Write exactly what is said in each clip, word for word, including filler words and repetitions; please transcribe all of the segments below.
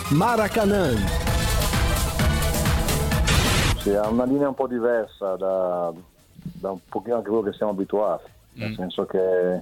Maracanã. Sì, ha una linea un po' diversa da, da un pochino anche quello che siamo abituati, mm. nel senso che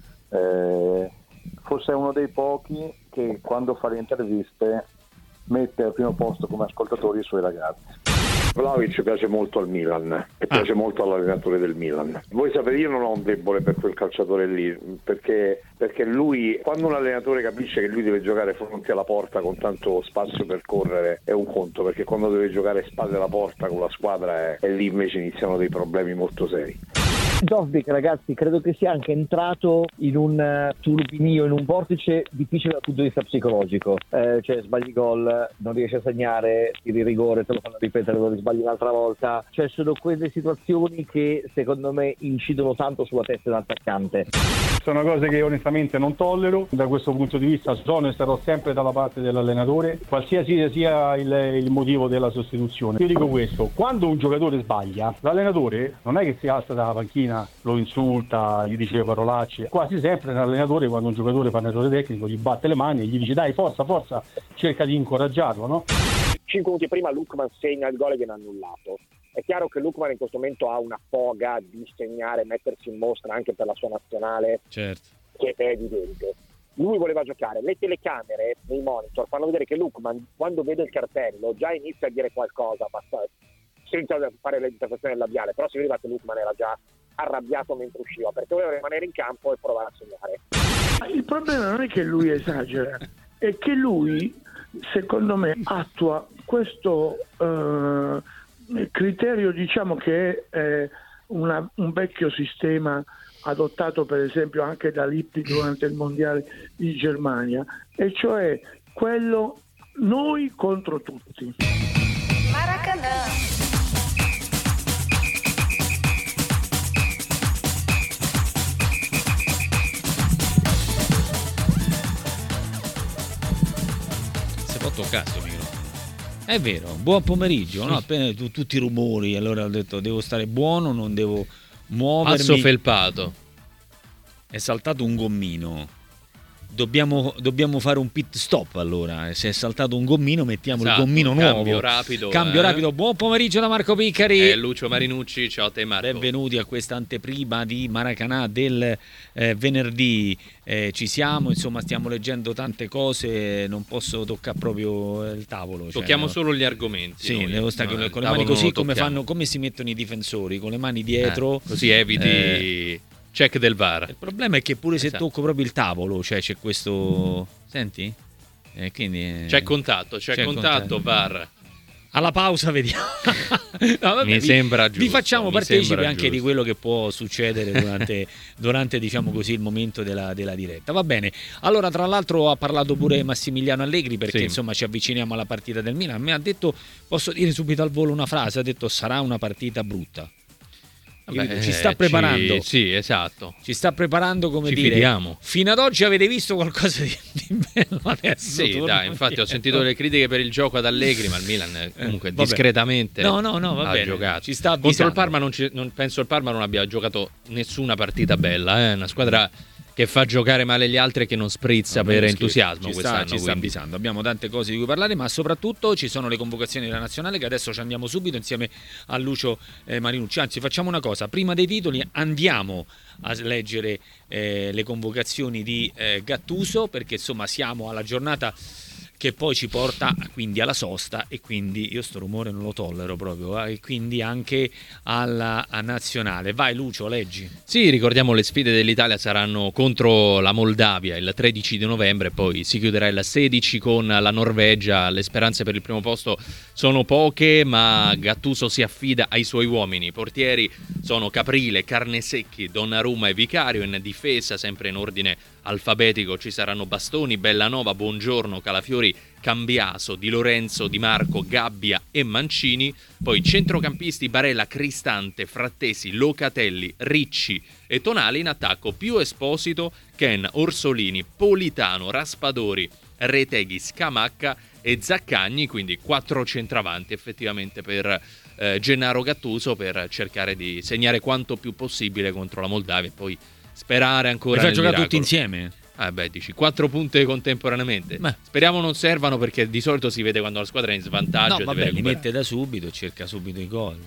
eh, forse è uno dei pochi che quando fa le interviste mette al primo posto come ascoltatori i suoi ragazzi. Vlahovic piace molto al Milan e piace ah. molto all'allenatore del Milan. Voi sapete, io non ho un debole per quel calciatore lì, perché, perché lui, quando un allenatore capisce che lui deve giocare fronte alla porta con tanto spazio per correre, è un conto, perché quando deve giocare spalle alla porta con la squadra è, e lì invece iniziano dei problemi molto seri. Dovbyk, ragazzi, credo che sia anche entrato in un turbinio, in un vortice difficile dal punto di vista psicologico, eh, cioè sbagli gol, non riesci a segnare, tiri rigore, te lo fanno ripetere, lo sbagli un'altra volta, cioè sono quelle situazioni che secondo me incidono tanto sulla testa dell'attaccante. Sono cose che onestamente non tollero, da questo punto di vista sono e sarò sempre dalla parte dell'allenatore, qualsiasi sia il, il motivo della sostituzione. Io dico questo, quando un giocatore sbaglia, l'allenatore non è che si alza dalla panchina, lo insulta, gli dice parolacce, quasi sempre l'allenatore quando un giocatore fa un errore tecnico gli batte le mani e gli dice dai forza forza, cerca di incoraggiarlo, no? Cinque minuti prima Lookman segna il gol e viene annullato. È chiaro che Lookman in questo momento ha una foga di segnare, mettersi in mostra anche per la sua nazionale, certo, che è evidente. Lui voleva giocare, le telecamere nei monitor fanno vedere che Lookman quando vede il cartello già inizia a dire qualcosa, basta, senza fare l'interpretazione labiale, però si vedeva che Lookman era già arrabbiato mentre usciva perché voleva rimanere in campo e provare a segnare. Il problema non è che lui esagera, è che lui secondo me attua questo uh, criterio, diciamo che è eh, una, un vecchio sistema adottato per esempio anche da Lippi durante il mondiale di Germania, e cioè quello noi contro tutti. Maracanã. Toccato il microfono. È vero, buon pomeriggio, no? Appena tu, tutti i rumori, allora ho detto devo stare buono, non devo muovermi. Passo felpato. È saltato un gommino. Dobbiamo, dobbiamo fare un pit stop allora. Se è saltato un gommino mettiamo esatto, il gommino nuovo. Cambio rapido. Cambio eh. rapido. Buon pomeriggio da Marco Piccari e Lucio Marinucci. Ciao a te Marco. Benvenuti a questa anteprima di Maracanã del eh, venerdì. Eh, ci siamo, insomma stiamo leggendo tante cose, non posso toccare proprio il tavolo. Tocchiamo cioè, solo gli argomenti. Sì, noi. devo stare no, con, con le mani così come fanno, come si mettono i difensori, con le mani dietro. Eh, così eviti... Eh, check del V A R. Il problema è che pure esatto. se tocco proprio il tavolo, cioè c'è questo, senti? Eh, quindi eh... c'è contatto, c'è, c'è contatto, contatto V A R. Alla pausa vediamo. No, vabbè, mi vi, sembra giusto. Vi facciamo partecipi anche giusto. di quello che può succedere durante, durante diciamo così, il momento della, della diretta. Va bene. Allora, tra l'altro ha parlato pure Massimiliano Allegri perché sì. insomma ci avviciniamo alla partita del Milan. Mi ha detto, posso dire subito al volo una frase, ha detto sarà una partà brutta. Beh, ci sta preparando, ci, sì, esatto. Ci sta preparando, come ci dire. Fidiamo. Fino ad oggi avete visto qualcosa di, di bello adesso? Sì, dai, infatti dietro. Ho sentito le critiche per il gioco ad Allegri, ma il Milan comunque eh, discretamente no, no, no, va ha bene. giocato. Ci sta contro il Parma non, ci, non penso il Parma non abbia giocato nessuna partita bella, eh? Una squadra che fa giocare male gli altri e che non sprizza no, per entusiasmo ci quest'anno. Sta, ci sta avvisando. Abbiamo tante cose di cui parlare, ma soprattutto ci sono le convocazioni della nazionale che adesso ci andiamo subito insieme a Lucio eh, Marinucci. Anzi, facciamo una cosa, prima dei titoli andiamo a leggere eh, le convocazioni di eh, Gattuso, perché insomma siamo alla giornata che poi ci porta quindi alla sosta e quindi io sto rumore non lo tollero proprio eh, e quindi anche alla nazionale. Vai Lucio, leggi. Sì, ricordiamo le sfide dell'Italia saranno contro la Moldavia il tredici di novembre, poi si chiuderà il sedici con la Norvegia. Le speranze per il primo posto sono poche, ma Gattuso si affida ai suoi uomini. I portieri sono Caprile, Carnesecchi, Donnarumma e Vicario. In difesa, sempre in ordine alfabetico, ci saranno Bastoni, Bellanova, Buongiorno, Calafiori, Cambiaso, Di Lorenzo, Di Marco, Gabbia e Mancini. Poi centrocampisti Barella, Cristante, Frattesi, Locatelli, Ricci e Tonali. In attacco più Esposito, Ken, Orsolini, Politano, Raspadori, Reteghi, Scamacca e Zaccagni, quindi quattro centravanti effettivamente per eh, Gennaro Gattuso, per cercare di segnare quanto più possibile contro la Moldavia e poi sperare ancora per nel giocare miracolo. Tutti insieme? Ah beh, dici quattro punte contemporaneamente. Beh. Speriamo non servano, perché di solito si vede quando la squadra è in svantaggio. No, vabbè, li mette da subito e cerca subito i gol.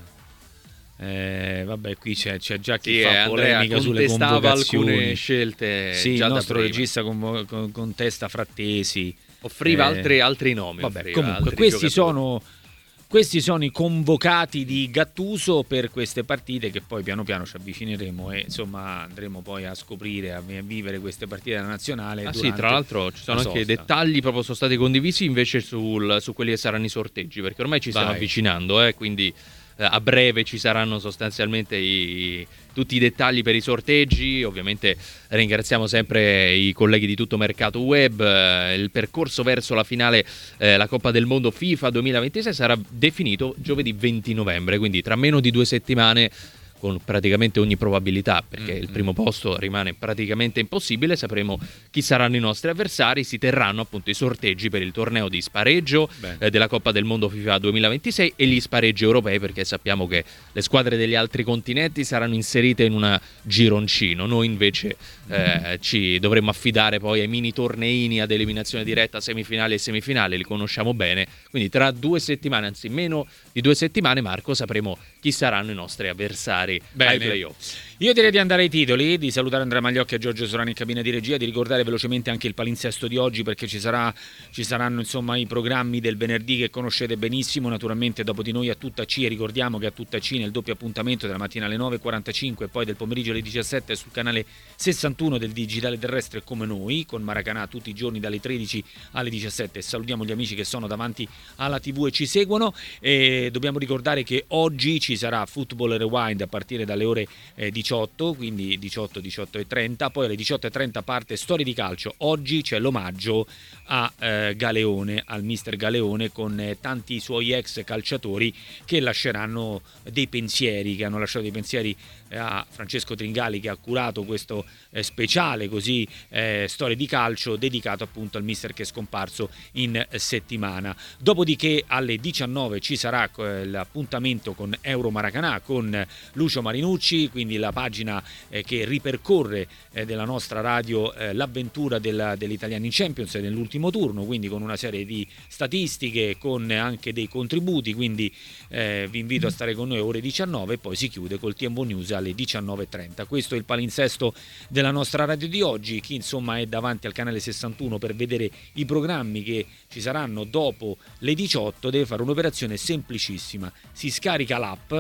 Eh, vabbè, qui c'è, c'è già chi sì, fa polemica sulle convocazioni. Alcune scelte. Sì, già il nostro da regista con, con, contesta Frattesi. Offriva eh, altri, altri nomi. Vabbè, offriva, comunque, altri questi giocatori. sono... Questi sono i convocati di Gattuso per queste partite, che poi piano piano ci avvicineremo e insomma andremo poi a scoprire, a vivere queste partite della nazionale. Ah sì, tra l'altro ci sono anche dettagli proprio sono stati condivisi invece sul, su quelli che saranno i sorteggi, perché ormai ci stiamo Vai. avvicinando, eh, quindi eh, a breve ci saranno sostanzialmente i, tutti i dettagli per i sorteggi. Ovviamente ringraziamo sempre i colleghi di Tutto Mercato Web. Eh, il percorso verso la finale, eh, la Coppa del Mondo FIFA duemilaventisei, sarà definito giovedì venti novembre, quindi tra meno di due settimane, con praticamente ogni probabilità, perché mm-hmm. il primo posto rimane praticamente impossibile. Sapremo chi saranno i nostri avversari. Si terranno appunto i sorteggi per il torneo di spareggio eh, della Coppa del Mondo FIFA duemilaventisei e gli spareggi europei, perché sappiamo che le squadre degli altri continenti saranno inserite in un gironcino. Noi invece eh, ci dovremmo affidare poi ai mini torneini ad eliminazione diretta, semifinali e semifinali, li conosciamo bene, quindi tra due settimane, anzi meno di due settimane, Marco, sapremo chi saranno i nostri avversari ai playoff. Io direi di andare ai titoli, di salutare Andrea Magliocchi e Giorgio Sorani in cabina di regia, di ricordare velocemente anche il palinsesto di oggi, perché ci sarà ci saranno insomma i programmi del venerdì che conoscete benissimo. Naturalmente dopo di noi a tutta C, e ricordiamo che a tutta C nel doppio appuntamento della mattina alle nove e quarantacinque e poi del pomeriggio alle diciassette sul canale sessantuno del digitale terrestre come noi, con Maracanà tutti i giorni dalle tredici alle diciassette. Salutiamo gli amici che sono davanti alla tivù e ci seguono, e dobbiamo ricordare che oggi ci sarà Football Rewind a partire dalle ore eh, diciotto, quindi diciotto, diciotto e trenta, poi alle diciotto e trenta parte Storie di Calcio. Oggi c'è l'omaggio a eh, Galeone, al mister Galeone, con eh, tanti suoi ex calciatori che lasceranno dei pensieri, che hanno lasciato dei pensieri eh, a Francesco Tringali, che ha curato questo eh, speciale così eh, Storie di Calcio dedicato appunto al mister che è scomparso in eh, settimana. Dopodiché alle diciannove ci sarà eh, l'appuntamento con Euro Maracanà con Lucio Marinucci, quindi la pagina eh, che ripercorre eh, della nostra radio eh, l'avventura della, degli italiani in Champions nell'ultimo turno, quindi con una serie di statistiche, con anche dei contributi, quindi eh, vi invito a stare con noi ore diciannove, e poi si chiude col T M V News alle diciannove e trenta. Questo è il palinsesto della nostra radio di oggi. Chi insomma è davanti al canale sessantuno per vedere i programmi che ci saranno dopo le diciotto deve fare un'operazione semplicissima: si scarica l'app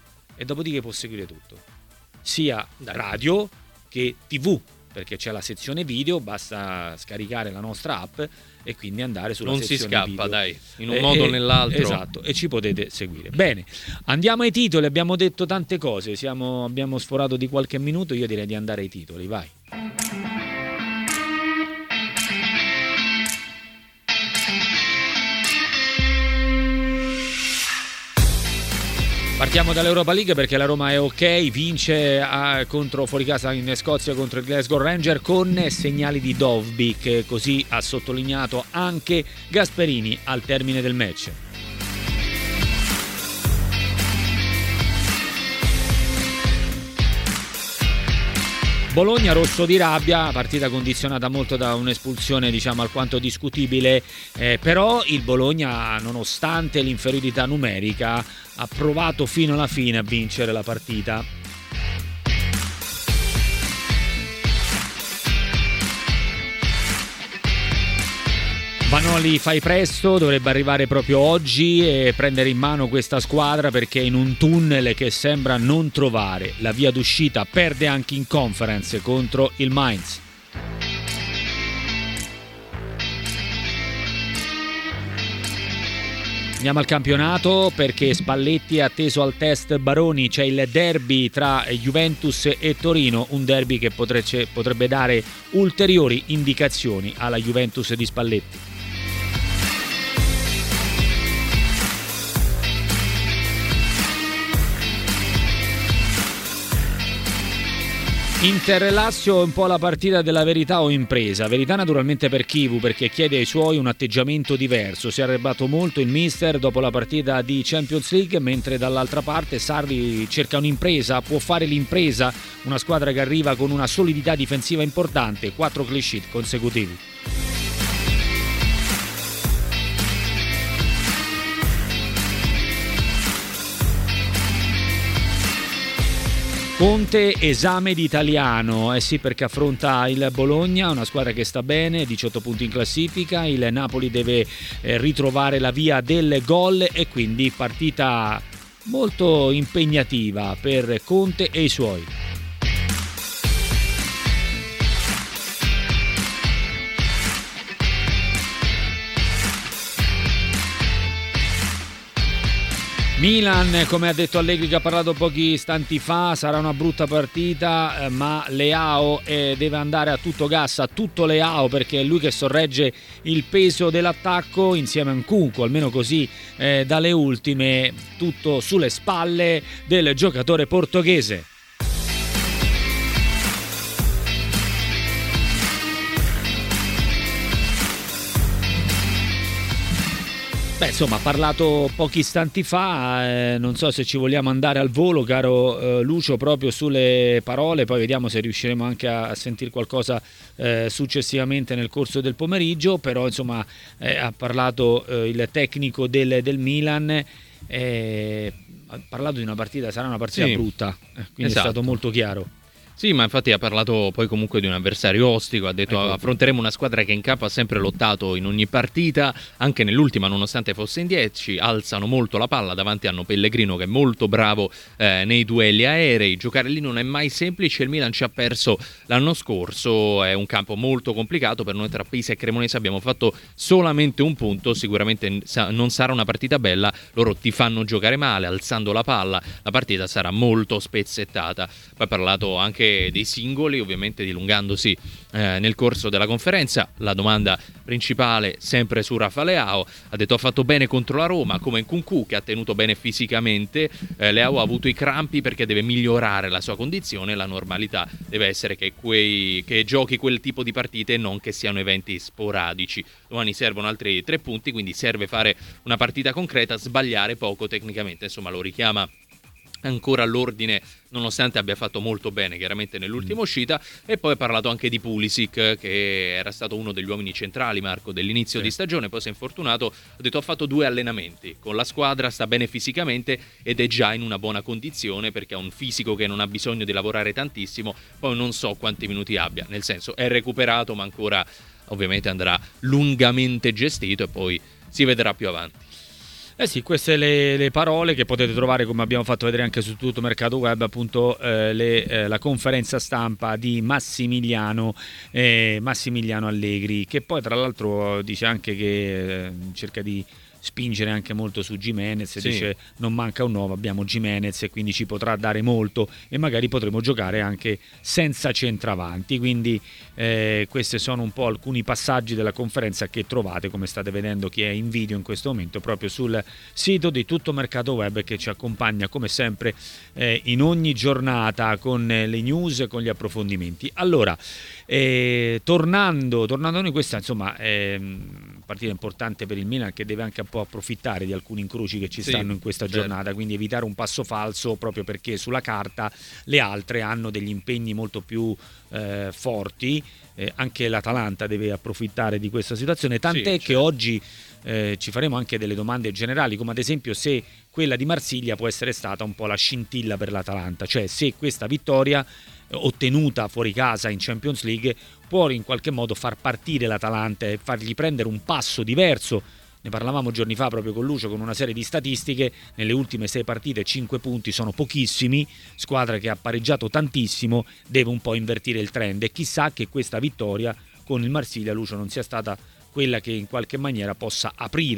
e dopodiché può seguire tutto, sia radio che tivù, perché c'è la sezione video, basta scaricare la nostra app e quindi andare sulla non sezione video. Non si scappa, video. dai, in un e, modo o nell'altro. Esatto, e ci potete seguire. Bene, andiamo ai titoli, abbiamo detto tante cose, siamo, abbiamo sforato di qualche minuto, io direi di andare ai titoli, vai. Partiamo dall'Europa League, perché la Roma è ok, vince a, contro, fuori casa in Scozia contro il Glasgow Rangers con segnali di Dovbyk, così ha sottolineato anche Gasperini al termine del match. Bologna rosso di rabbia, partita condizionata molto da un'espulsione diciamo alquanto discutibile, eh, però il Bologna, nonostante l'inferiorità numerica, ha provato fino alla fine a vincere la partita. Vanoli, fai presto, dovrebbe arrivare proprio oggi e prendere in mano questa squadra, perché è in un tunnel che sembra non trovare la via d'uscita. Perde anche in Conference contro il Mainz. Andiamo al campionato, perché Spalletti è atteso al test Baroni. C'è il derby tra Juventus e Torino, un derby che potrebbe dare ulteriori indicazioni alla Juventus di Spalletti. Inter-Lazio è un po' la partita della verità o impresa. Verità naturalmente per Chivu, perché chiede ai suoi un atteggiamento diverso. Si è arrabbiato molto il mister dopo la partita di Champions League, mentre dall'altra parte Sarri cerca un'impresa, può fare l'impresa, una squadra che arriva con una solidità difensiva importante, quattro clean sheet consecutivi. Conte, esame di italiano, eh sì, perché affronta il Bologna, una squadra che sta bene, diciotto punti in classifica, il Napoli deve eh, ritrovare la via del gol e quindi partita molto impegnativa per Conte e i suoi. Milan, come ha detto Allegri che ha parlato pochi istanti fa, sarà una brutta partita, eh, ma Leao eh, deve andare a tutto gas, a tutto Leao, perché è lui che sorregge il peso dell'attacco insieme a Nkunku, almeno così eh, dalle ultime, tutto sulle spalle del giocatore portoghese. Beh, insomma, ha parlato pochi istanti fa, eh, non so se ci vogliamo andare al volo, caro eh, Lucio, proprio sulle parole, poi vediamo se riusciremo anche a, a sentire qualcosa eh, successivamente nel corso del pomeriggio, però insomma eh, ha parlato eh, il tecnico del, del Milan, eh, ha parlato di una partita, sarà una partita sì, brutta, eh, quindi esatto. È stato molto chiaro. Sì, ma infatti ha parlato poi comunque di un avversario ostico, ha detto ecco. Affronteremo una squadra che in campo ha sempre lottato in ogni partita, anche nell'ultima nonostante fosse in dieci, alzano molto la palla, davanti hanno Pellegrino che è molto bravo eh, nei duelli aerei, giocare lì non è mai semplice, il Milan ci ha perso l'anno scorso, è un campo molto complicato, per noi tra Pisa e Cremonese abbiamo fatto solamente un punto, sicuramente non sarà una partita bella, loro ti fanno giocare male, alzando la palla, la partita sarà molto spezzettata, poi ha parlato anche dei singoli, ovviamente dilungandosi eh, nel corso della conferenza. La domanda principale sempre su Rafa Leao, ha detto ha fatto bene contro la Roma come Nkunku che ha tenuto bene fisicamente, eh, Leao ha avuto i crampi perché deve migliorare la sua condizione, la normalità deve essere che, quei, che giochi quel tipo di partite e non che siano eventi sporadici. Domani servono altri tre punti, quindi serve fare una partita concreta, sbagliare poco tecnicamente, insomma lo richiama ancora all'ordine nonostante abbia fatto molto bene chiaramente nell'ultima uscita. E poi ha parlato anche di Pulisic che era stato uno degli uomini centrali, Marco, dell'inizio sì. di stagione, poi si è infortunato, ha detto ha fatto due allenamenti con la squadra, sta bene fisicamente ed è già in una buona condizione perché ha un fisico che non ha bisogno di lavorare tantissimo, poi non so quanti minuti abbia, nel senso è recuperato ma ancora ovviamente andrà lungamente gestito e poi si vedrà più avanti. Eh sì, queste le, le parole che potete trovare, come abbiamo fatto vedere anche su tutto Mercato Web, appunto eh, le, eh, la conferenza stampa di Massimiliano eh, Massimiliano Allegri, che poi tra l'altro dice anche che eh, cerca di spingere anche molto su Gimenez, sì. Dice non manca un nuovo, abbiamo Gimenez e quindi ci potrà dare molto e magari potremo giocare anche senza centravanti, quindi eh, questi sono un po' alcuni passaggi della conferenza che trovate, come state vedendo chi è in video in questo momento, proprio sul sito di Tutto Mercato Web, che ci accompagna come sempre eh, in ogni giornata con le news e con gli approfondimenti. Allora, eh, tornando, tornando a noi, questa insomma è partita importante per il Milan che deve anche un po' approfittare di alcuni incroci che ci stanno sì, in questa certo. giornata, quindi evitare un passo falso, proprio perché sulla carta le altre hanno degli impegni molto più eh, forti, eh, anche l'Atalanta deve approfittare di questa situazione, tant'è sì, che certo. oggi eh, ci faremo anche delle domande generali, come ad esempio se quella di Marsiglia può essere stata un po' la scintilla per l'Atalanta, cioè se questa vittoria ottenuta fuori casa in Champions League può in qualche modo far partire l'Atalanta e fargli prendere un passo diverso. Ne parlavamo giorni fa proprio con Lucio, con una serie di statistiche, nelle ultime sei partite cinque punti sono pochissimi, squadra che ha pareggiato tantissimo, deve un po' invertire il trend e chissà che questa vittoria con il Marsiglia, Lucio, non sia stata quella che in qualche maniera possa aprire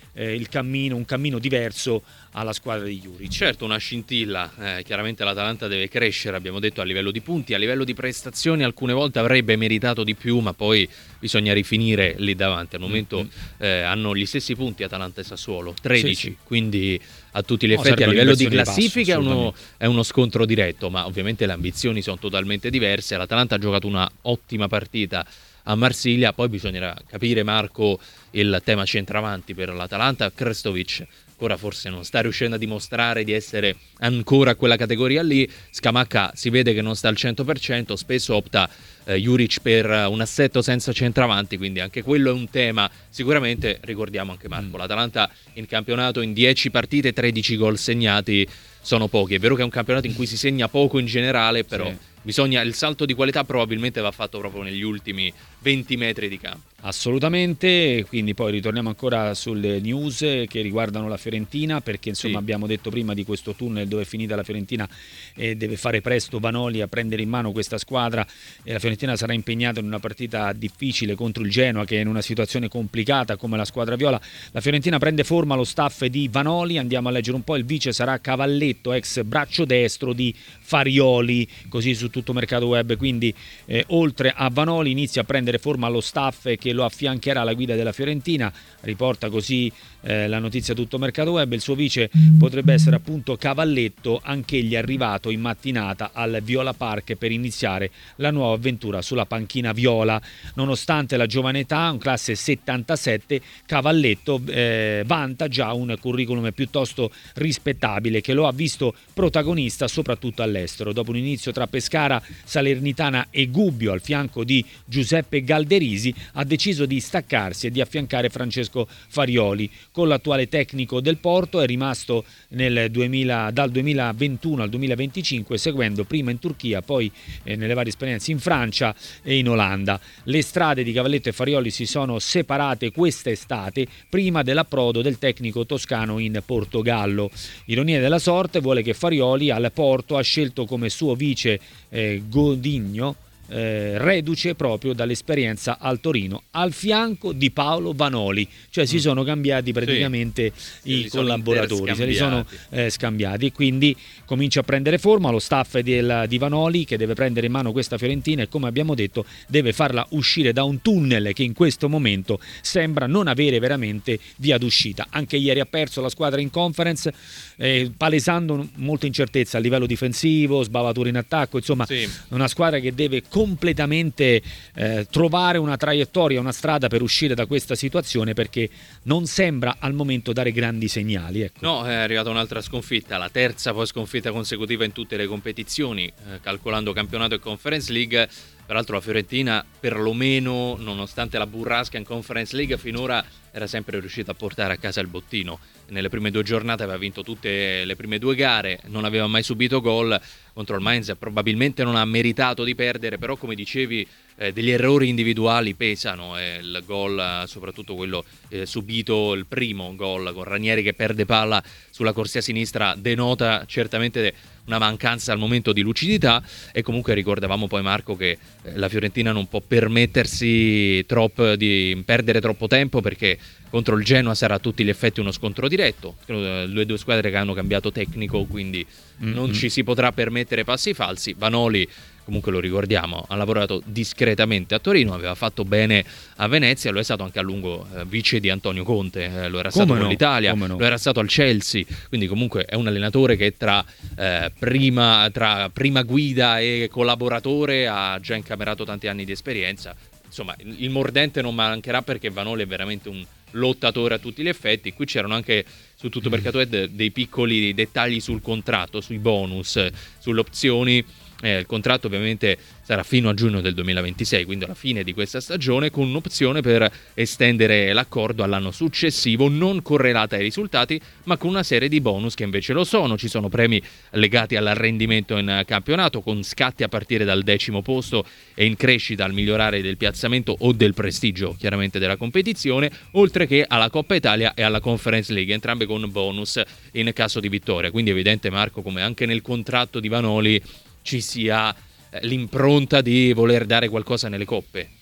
eh, il cammino, un cammino diverso alla squadra di Juric. Certo, una scintilla, eh, chiaramente l'Atalanta deve crescere, abbiamo detto, a livello di punti, a livello di prestazioni alcune volte avrebbe meritato di più, ma poi bisogna rifinire lì davanti. Al momento mm-hmm. eh, hanno gli stessi punti Atalanta e Sassuolo, tredici, sì, sì. Quindi a tutti gli effetti no, a livello di classifica di passo, è, uno, è uno scontro diretto, ma ovviamente le ambizioni sono totalmente diverse. L'Atalanta ha giocato una ottima partita a Marsiglia, poi bisognerà capire, Marco, il tema centravanti per l'Atalanta. Krstovic ancora forse non sta riuscendo a dimostrare di essere ancora a quella categoria lì. Scamacca si vede che non sta al cento per cento, spesso opta eh, Juric per un assetto senza centravanti, quindi anche quello è un tema. Sicuramente ricordiamo anche, Marco, mm. l'Atalanta in campionato in dieci partite tredici gol segnati sono pochi. È vero che è un campionato in cui si segna poco in generale, però sì. bisogna, il salto di qualità probabilmente va fatto proprio negli ultimi venti metri di campo. Assolutamente, quindi poi ritorniamo ancora sulle news che riguardano la Fiorentina, perché insomma sì. abbiamo detto prima di questo tunnel dove è finita la Fiorentina e deve fare presto Vanoli a prendere in mano questa squadra, e la Fiorentina sarà impegnata in una partita difficile contro il Genoa, che è in una situazione complicata come la squadra viola. La Fiorentina prende forma lo staff di Vanoli, andiamo a leggere un po', il vice sarà Cavalletto, ex braccio destro di Farioli, così su tutto Mercato Web, quindi eh, oltre a Vanoli inizia a prendere forma lo staff che lo affiancherà alla guida della Fiorentina, riporta così eh, la notizia tutto Mercato Web. Il suo vice potrebbe essere appunto Cavalletto, anch'egli arrivato in mattinata al Viola Park per iniziare la nuova avventura sulla panchina viola. Nonostante la giovane età, un classe settantasette, Cavalletto eh, vanta già un curriculum piuttosto rispettabile che lo ha visto protagonista soprattutto all'estero. Dopo un inizio tra Pescara, Salernitana e Gubbio al fianco di Giuseppe Galderisi, ha deciso di staccarsi e di affiancare Francesco Farioli. Con l'attuale tecnico del Porto è rimasto nel duemila, dal duemilaventuno al duemilaventicinque, seguendo prima in Turchia, poi eh, nelle varie esperienze in Francia e in Olanda. Le strade di Cavalletto e Farioli si sono separate quest'estate, prima dell'approdo del tecnico toscano in Portogallo. Ironia della sorte vuole che Farioli al Porto ha scelto come suo vice eh, Godinho, Eh, reduce proprio dall'esperienza al Torino, al fianco di Paolo Vanoli, cioè si sono cambiati praticamente sì, i collaboratori, se li sono eh, scambiati, e quindi comincia a prendere forma lo staff del, di Vanoli, che deve prendere in mano questa Fiorentina e, come abbiamo detto, deve farla uscire da un tunnel che in questo momento sembra non avere veramente via d'uscita. Anche ieri ha perso la squadra in Conference, eh, palesando molta incertezza a livello difensivo, sbavature in attacco, insomma sì. una squadra che deve completamente eh, trovare una traiettoria, una strada per uscire da questa situazione, perché non sembra al momento dare grandi segnali. Ecco. No, è arrivata un'altra sconfitta, la terza poi sconfitta consecutiva in tutte le competizioni, eh, calcolando campionato e Conference League. Peraltro la Fiorentina, perlomeno, nonostante la burrasca in Conference League, finora era sempre riuscita a portare a casa il bottino. Nelle prime due giornate aveva vinto tutte le prime due gare, non aveva mai subito gol. Contro il Mainz probabilmente non ha meritato di perdere, però come dicevi eh, degli errori individuali pesano, e il gol, soprattutto quello eh, subito, il primo gol con Ranieri che perde palla sulla corsia sinistra, denota certamente una mancanza al momento di lucidità. E comunque ricordavamo poi, Marco, che eh, la Fiorentina non può permettersi troppo di perdere troppo tempo, perché contro il Genoa sarà a tutti gli effetti uno scontro diretto, le due squadre che hanno cambiato tecnico, quindi mm-hmm. non ci si potrà permettere passi falsi. Vanoli, comunque lo ricordiamo, ha lavorato discretamente a Torino, aveva fatto bene a Venezia, lo è stato anche a lungo eh, vice di Antonio Conte, eh, lo era stato come con no, l'Italia, no. lo era stato al Chelsea, quindi comunque è un allenatore che tra, eh, prima, tra prima guida e collaboratore ha già incamerato tanti anni di esperienza. Insomma, il mordente non mancherà, perché Vanoli è veramente un lottatore a tutti gli effetti. Qui c'erano anche su tutto Mercato Web dei piccoli dettagli sul contratto, sui bonus, sulle opzioni. Eh, il contratto ovviamente sarà fino a giugno del duemilaventisei, quindi alla fine di questa stagione, con un'opzione per estendere l'accordo all'anno successivo, non correlata ai risultati, ma con una serie di bonus che invece lo sono. Ci sono premi legati al rendimento in campionato, con scatti a partire dal decimo posto e in crescita al migliorare del piazzamento o del prestigio, chiaramente, della competizione, oltre che alla Coppa Italia e alla Conference League, entrambe con bonus in caso di vittoria. Quindi è evidente, Marco, come anche nel contratto di Vanoli ci sia l'impronta di voler dare qualcosa nelle coppe.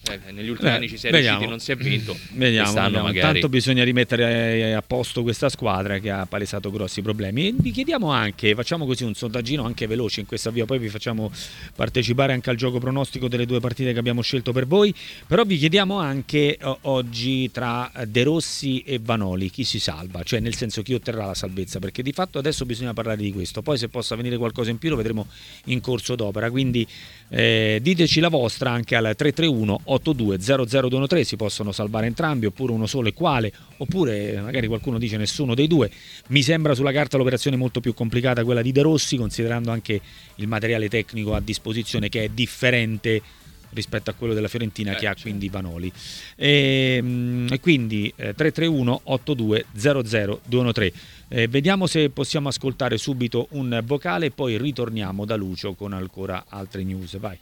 Eh, negli ultimi eh, anni ci si è vediamo. riusciti, non si è vinto. Vediamo, vediamo. Magari... Tanto bisogna rimettere a posto questa squadra che ha palesato grossi problemi. E vi chiediamo anche, facciamo così un sondaggino anche veloce in questa via, poi vi facciamo partecipare anche al gioco pronostico delle due partite che abbiamo scelto per voi, però vi chiediamo anche o- oggi tra De Rossi e Vanoli chi si salva, cioè nel senso chi otterrà la salvezza, perché di fatto adesso bisogna parlare di questo, poi se possa venire qualcosa in più lo vedremo in corso d'opera, quindi eh, diteci la vostra anche al tre tre uno otto due zero zero due uno tre, si possono salvare entrambi oppure uno solo e quale, oppure magari qualcuno dice nessuno dei due. Mi sembra sulla carta l'operazione molto più complicata quella di De Rossi, considerando anche il materiale tecnico a disposizione che è differente rispetto a quello della Fiorentina, eh, che ha certo. Quindi Vanoli e, e quindi eh, tre tre uno otto due zero zero due uno tre. Eh, vediamo se possiamo ascoltare subito un vocale e poi ritorniamo da Lucio con ancora altre news. Vai.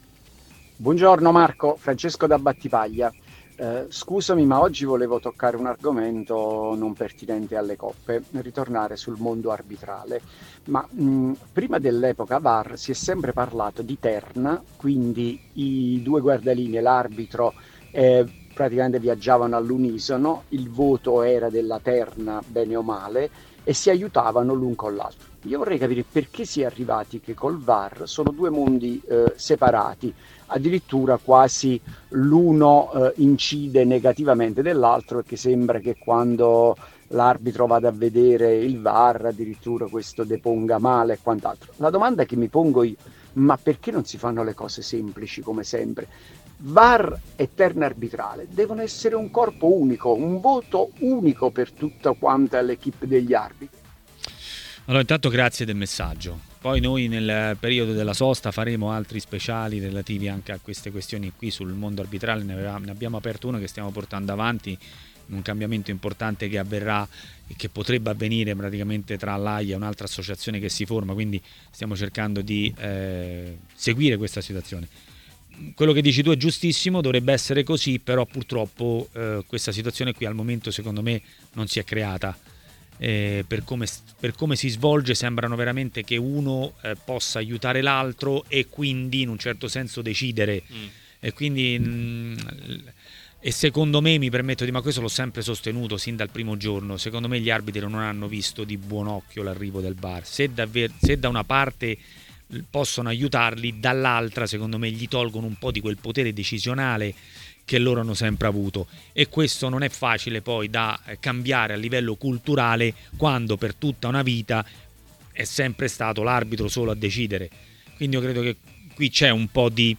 Buongiorno Marco, Francesco da Battipaglia. Eh, scusami, ma oggi volevo toccare un argomento non pertinente alle coppe, ritornare sul mondo arbitrale. Ma mh, prima dell'epoca V A R si è sempre parlato di terna, quindi i due guardalinee, l'arbitro, eh, praticamente viaggiavano all'unisono, il voto era della terna, bene o male, e si aiutavano l'un con l'altro. Io vorrei capire perché si è arrivati che col V A R sono due mondi eh, separati, addirittura quasi l'uno eh, incide negativamente dell'altro, perché sembra che quando l'arbitro vada a vedere il V A R addirittura questo deponga male e quant'altro. La domanda che mi pongo io, ma perché non si fanno le cose semplici come sempre? V A R e terna arbitrale devono essere un corpo unico, un voto unico per tutta quanta l'equipe degli arbitri. Allora, intanto grazie del messaggio. Poi noi nel periodo della sosta faremo altri speciali relativi anche a queste questioni qui sul mondo arbitrale. Ne, aveva, ne abbiamo aperto uno che stiamo portando avanti, un cambiamento importante che avverrà e che potrebbe avvenire praticamente tra l'A I A e un'altra associazione che si forma, quindi stiamo cercando di eh, seguire questa situazione. Quello che dici tu è giustissimo, dovrebbe essere così, però purtroppo eh, questa situazione qui al momento secondo me non si è creata. Eh, per, come, per come si svolge sembrano veramente che uno eh, possa aiutare l'altro e quindi in un certo senso decidere mm. e quindi mh, e secondo me, mi permetto di, ma questo l'ho sempre sostenuto sin dal primo giorno, secondo me gli arbitri non hanno visto di buon occhio l'arrivo del V A R. Se, davvero, se da una parte possono aiutarli, dall'altra secondo me gli tolgono un po' di quel potere decisionale che loro hanno sempre avuto, e questo non è facile poi da cambiare a livello culturale quando per tutta una vita è sempre stato l'arbitro solo a decidere. Quindi io credo che qui c'è un po' di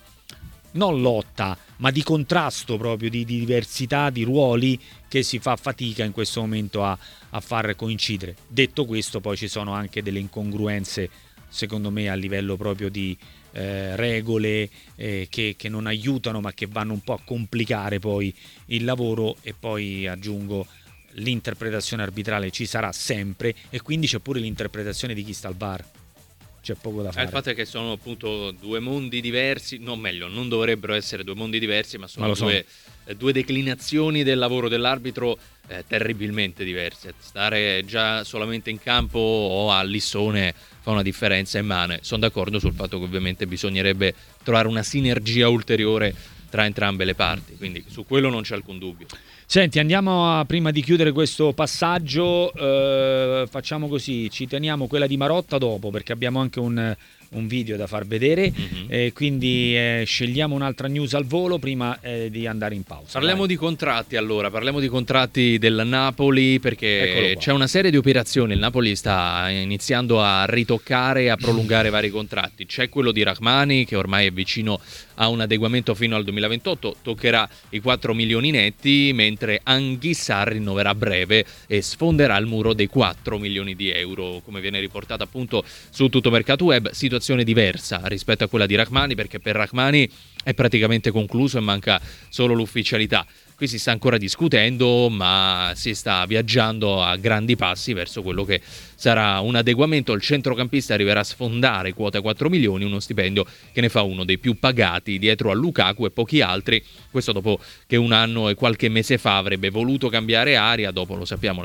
non lotta ma di contrasto proprio, di, di diversità di ruoli che si fa fatica in questo momento a, a far coincidere. Detto questo, poi ci sono anche delle incongruenze secondo me a livello proprio di Eh, regole eh, che, che non aiutano ma che vanno un po' a complicare poi il lavoro. E poi aggiungo, l'interpretazione arbitrale ci sarà sempre e quindi c'è pure l'interpretazione di chi sta al V A R, c'è poco da fare. Eh, il fatto è che sono appunto due mondi diversi, no, meglio, non dovrebbero essere due mondi diversi, ma sono, ma due, sono. due declinazioni del lavoro dell'arbitro eh, terribilmente diverse. Stare già solamente in campo o a lissone fa una differenza immane. Sono d'accordo sul fatto che ovviamente bisognerebbe trovare una sinergia ulteriore tra entrambe le parti, quindi su quello non c'è alcun dubbio. Senti, andiamo a, prima di chiudere questo passaggio, eh, facciamo così, ci teniamo quella di Marotta dopo, perché abbiamo anche un, un video da far vedere, mm-hmm. e quindi eh, scegliamo un'altra news al volo prima eh, di andare in pausa. Parliamo Vai. di contratti allora, parliamo di contratti del Napoli, perché c'è una serie di operazioni, il Napoli sta iniziando a ritoccare e a prolungare vari contratti. C'è quello di Rachmani che ormai è vicino a un adeguamento fino al duemilaventotto, toccherà i quattro milioni netti, mentre Anghissà rinnoverà a breve e sfonderà il muro dei quattro milioni di euro, come viene riportato appunto su Tutto Mercato Web. Situazione diversa rispetto a quella di Rachmani, perché per Rachmani è praticamente concluso e manca solo l'ufficialità. Qui si sta ancora discutendo, ma si sta viaggiando a grandi passi verso quello che sarà un adeguamento. Il centrocampista arriverà a sfondare quota quattro milioni, uno stipendio che ne fa uno dei più pagati dietro a Lukaku e pochi altri. Questo dopo che un anno e qualche mese fa avrebbe voluto cambiare aria, dopo, lo sappiamo, la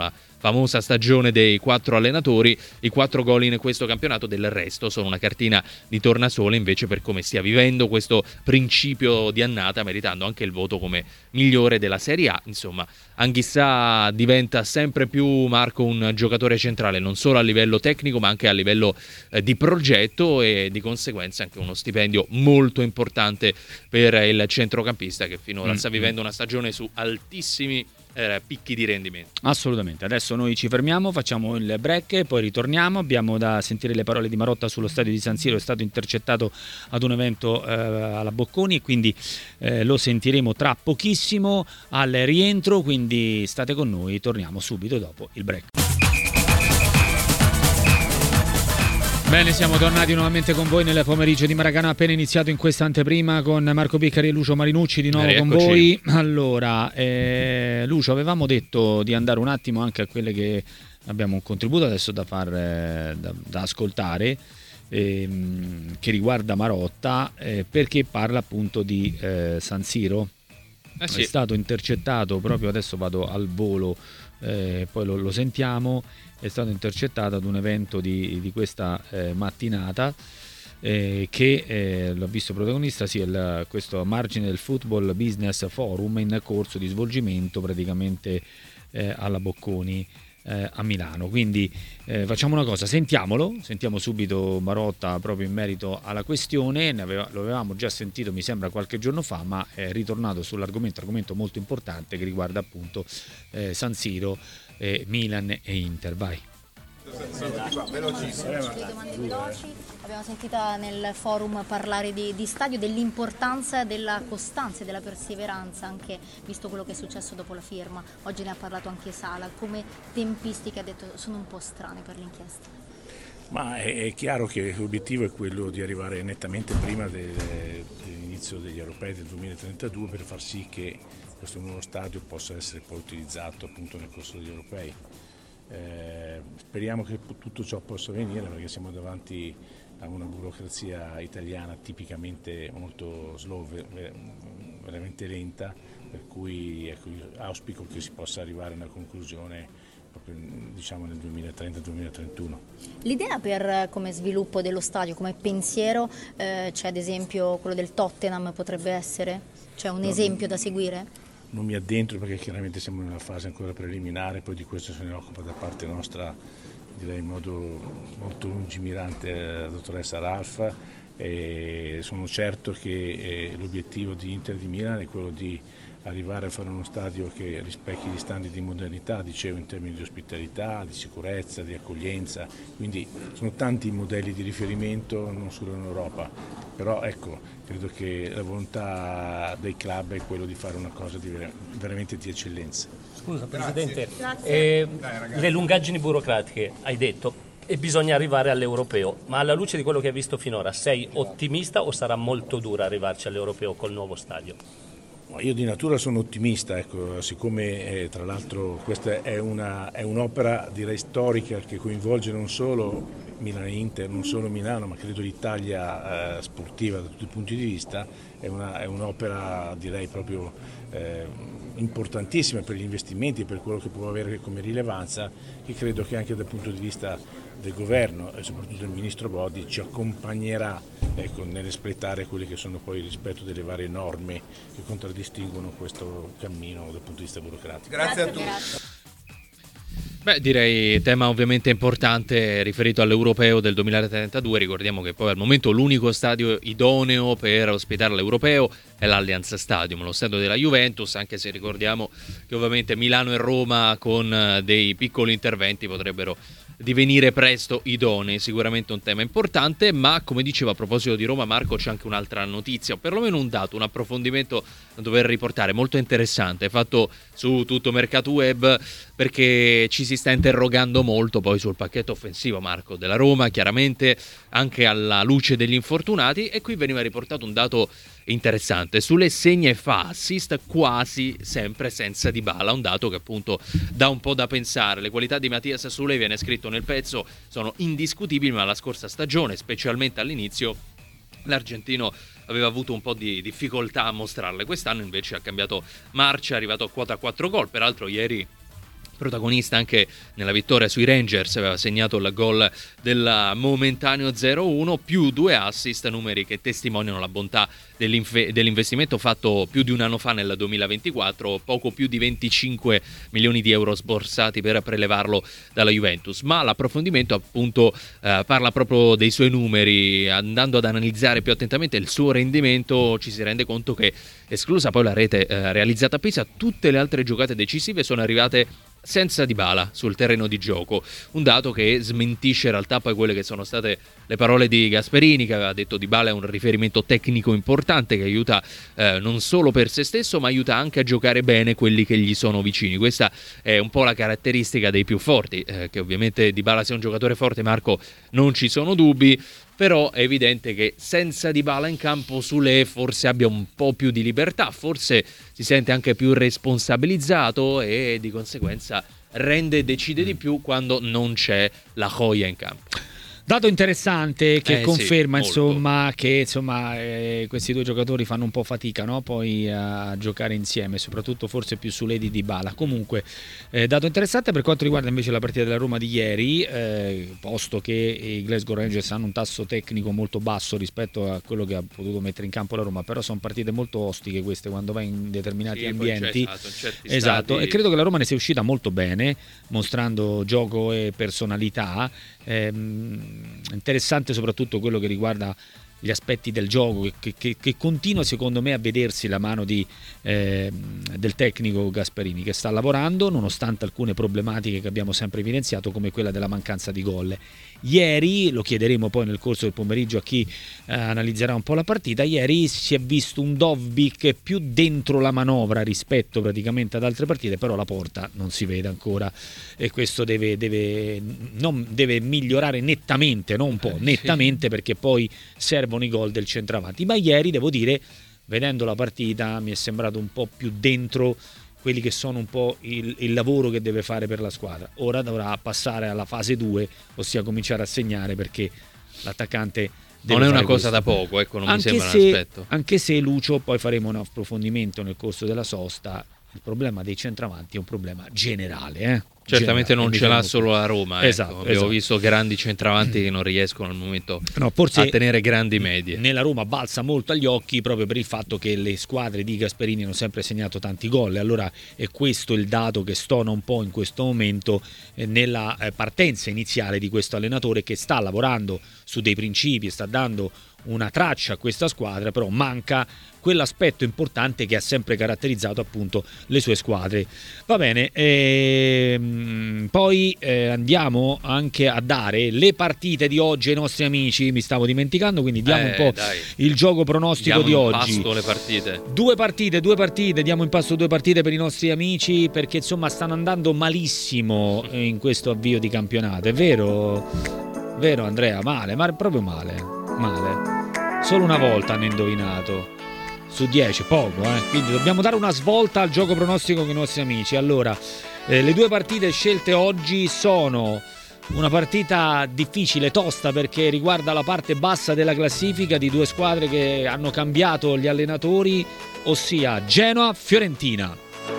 famosa stagione dei quattro allenatori, i quattro gol in questo campionato. Del resto sono una cartina di tornasole invece per come stia vivendo questo principio di annata, meritando anche il voto come migliore della Serie A. Insomma, Anghissà diventa sempre più, Marco, un giocatore centrale non solo a livello tecnico ma anche a livello eh, di progetto, e di conseguenza anche uno stipendio molto importante per il centrocampista che finora mm. sta vivendo una stagione su altissimi Eh, picchi di rendimento. Assolutamente. Adesso noi ci fermiamo, facciamo il break, poi ritorniamo. Abbiamo da sentire le parole di Marotta sullo stadio di San Siro. È stato intercettato ad un evento eh, alla Bocconi e quindi eh, lo sentiremo tra pochissimo al rientro, quindi state con noi, torniamo subito dopo il break. Bene, siamo tornati nuovamente con voi nel pomeriggio di Maracanã, appena iniziato in questa anteprima con Marco Piccari e Lucio Marinucci di nuovo con voi. Allora, eh, Lucio, avevamo detto di andare un attimo anche a quelle che abbiamo un contributo adesso da far eh, da, da ascoltare, ehm, che riguarda Marotta, eh, perché parla appunto di eh, San Siro. Eh sì. È stato intercettato, proprio adesso vado al volo, eh, poi lo, lo sentiamo. È stato intercettato ad un evento di, di questa eh, mattinata eh, che eh, l'ho visto protagonista, sì, il, questo Margine del Football Business Forum in corso di svolgimento praticamente eh, alla Bocconi eh, a Milano. Quindi eh, facciamo una cosa, sentiamolo, sentiamo subito Marotta proprio in merito alla questione. Ne aveva, lo avevamo già sentito mi sembra qualche giorno fa, ma è ritornato sull'argomento, argomento molto importante che riguarda appunto eh, San Siro, Eh, Milan e Inter. Vai. Velocissimo. Abbiamo sentito nel forum parlare di, di stadio, dell'importanza della costanza e della perseveranza, anche visto quello che è successo dopo la firma. Oggi ne ha parlato anche Sala, come tempistiche ha detto sono un po' strane per l'inchiesta. Ma è, è chiaro che l'obiettivo è quello di arrivare nettamente prima del, dell'inizio degli europei del duemilatrentadue per far sì che questo nuovo stadio possa essere poi utilizzato appunto nel corso degli europei. Eh, speriamo che tutto ciò possa avvenire, perché siamo davanti a una burocrazia italiana tipicamente molto slow, veramente lenta, per cui ecco, auspico che si possa arrivare a una conclusione proprio, diciamo, nel duemilatrenta duemilatrentuno. L'idea per come sviluppo dello stadio, come pensiero, eh, c'è ad esempio quello del Tottenham, potrebbe essere? C'è un no, esempio da seguire? Non mi addentro perché chiaramente siamo nella fase ancora preliminare, poi di questo se ne occupa da parte nostra, direi in modo molto lungimirante, la dottoressa Ralfa, e sono certo che eh, l'obiettivo di Inter di Milan è quello di arrivare a fare uno stadio che rispecchi gli standard di modernità, dicevo, in termini di ospitalità, di sicurezza, di accoglienza, quindi sono tanti i modelli di riferimento non solo in Europa, però ecco, credo che la volontà dei club è quello di fare una cosa di ver- veramente di eccellenza. Scusa Presidente, eh, Dai, le lungaggini burocratiche hai detto e bisogna arrivare all'europeo, ma alla luce di quello che hai visto finora sei ottimista o sarà molto dura arrivarci all'europeo col nuovo stadio? Io di natura sono ottimista, ecco, siccome eh, tra l'altro questa è, una, è un'opera direi storica che coinvolge non solo Milan e Inter, non solo Milano, ma credo l'Italia eh, sportiva da tutti i punti di vista, è, una, è un'opera direi proprio eh, importantissima per gli investimenti, per quello che può avere come rilevanza, che credo che anche dal punto di vista del governo e soprattutto del ministro Bodi ci accompagnerà, ecco, nell'espletare quelle che sono poi il rispetto delle varie norme che contraddistinguono questo cammino dal punto di vista burocratico. Grazie a tutti. Beh, direi tema ovviamente importante riferito all'europeo del duemilatrentadue. Ricordiamo che poi al momento l'unico stadio idoneo per ospitare l'europeo è l'Allianz Stadium, lo stadio della Juventus, anche se ricordiamo che ovviamente Milano e Roma con dei piccoli interventi potrebbero divenire presto idonei. Sicuramente un tema importante, ma come dicevo a proposito di Roma, Marco, c'è anche un'altra notizia, o perlomeno un dato, un approfondimento da dover riportare molto interessante, fatto su tutto Mercato Web, perché ci si sta interrogando molto poi sul pacchetto offensivo, Marco, della Roma, chiaramente anche alla luce degli infortunati, e qui veniva riportato un dato interessante sulle segna e fa assist quasi sempre senza Dybala, un dato che appunto dà un po' da pensare. Le qualità di Mattias Sule, viene scritto nel pezzo, sono indiscutibili, ma la scorsa stagione, specialmente all'inizio, l'argentino aveva avuto un po' di difficoltà a mostrarle. Quest'anno invece ha cambiato marcia, è arrivato a quota quattro gol, peraltro ieri protagonista anche nella vittoria sui Rangers, aveva segnato il gol del momentaneo zero uno, più due assist, numeri che testimoniano la bontà dell'investimento fatto più di un anno fa nel duemilaventiquattro, poco più di venticinque milioni di euro sborsati per prelevarlo dalla Juventus. Ma l'approfondimento appunto eh, parla proprio dei suoi numeri, andando ad analizzare più attentamente il suo rendimento ci si rende conto che, esclusa poi la rete eh, realizzata a Pisa, tutte le altre giocate decisive sono arrivate senza Dybala sul terreno di gioco, un dato che smentisce in realtà poi quelle che sono state le parole di Gasperini, che aveva detto Dybala è un riferimento tecnico importante che aiuta eh, non solo per se stesso, ma aiuta anche a giocare bene quelli che gli sono vicini. Questa è un po' la caratteristica dei più forti, eh, che ovviamente Dybala sia un giocatore forte, Marco, non ci sono dubbi, però è evidente che senza Dybala in campo Soulé forse abbia un po' più di libertà, forse si sente anche più responsabilizzato e di conseguenza rende e decide di più quando non c'è la Joya in campo. Dato interessante che eh, conferma sì, insomma che insomma eh, questi due giocatori fanno un po' fatica, no? Poi a giocare insieme, soprattutto forse più su Lady Dybala. Comunque eh, dato interessante per quanto riguarda invece la partita della Roma di ieri, eh, posto che i Glasgow Rangers hanno un tasso tecnico molto basso rispetto a quello che ha potuto mettere in campo la Roma, però sono partite molto ostiche queste quando vai in determinati sì, ambienti. Esatto, in certi esatto stati... e credo che la Roma ne sia uscita molto bene, mostrando gioco e personalità. Ehm, interessante soprattutto quello che riguarda gli aspetti del gioco che, che, che continua secondo me a vedersi la mano di, eh, del tecnico Gasperini, che sta lavorando nonostante alcune problematiche che abbiamo sempre evidenziato, come quella della mancanza di gol. Ieri, lo chiederemo poi nel corso del pomeriggio a chi eh, analizzerà un po' la partita, ieri si è visto un Dovbyk più dentro la manovra rispetto praticamente ad altre partite, però la porta non si vede ancora e questo deve, deve, non, deve migliorare nettamente, non un po', nettamente, perché poi servono i gol del centravanti. Ma ieri devo dire, vedendo la partita, mi è sembrato un po' più dentro quelli che sono un po' il, il lavoro che deve fare per la squadra. Ora dovrà passare alla fase due, ossia cominciare a segnare, perché l'attaccante deve non è una fare cosa questo. da poco, ecco, non anche mi sembra se, un aspetto. Anche se, Lucio, poi faremo un approfondimento nel corso della sosta, il problema dei centravanti è un problema generale, eh? Certamente generale, non ce l'ha solo la Roma, ecco. Esatto, Abbiamo esatto. visto grandi centravanti che non riescono al momento no, forse a tenere grandi medie. Nella Roma balza molto agli occhi proprio per il fatto che le squadre di Gasperini hanno sempre segnato tanti gol, e allora è questo il dato che stona un po' in questo momento eh, nella eh, partenza iniziale di questo allenatore, che sta lavorando su dei principi, sta dando una traccia a questa squadra, però manca quell'aspetto importante che ha sempre caratterizzato appunto le sue squadre. Va bene, ehm, poi eh, andiamo anche a dare le partite di oggi ai nostri amici, mi stavo dimenticando, quindi diamo eh, un po' dai. il gioco pronostico diamo di in oggi. Pasto le partite. Due partite, due partite, diamo in pasto due partite per i nostri amici, perché insomma stanno andando malissimo in questo avvio di campionato, è vero? Vero Andrea? Male, ma proprio male, male. Solo una volta hanno indovinato su dieci, poco, eh? Quindi dobbiamo dare una svolta al gioco pronostico con i nostri amici. Allora, eh, le due partite scelte oggi sono una partita difficile, tosta, perché riguarda la parte bassa della classifica di due squadre che hanno cambiato gli allenatori, ossia Genoa-Fiorentina.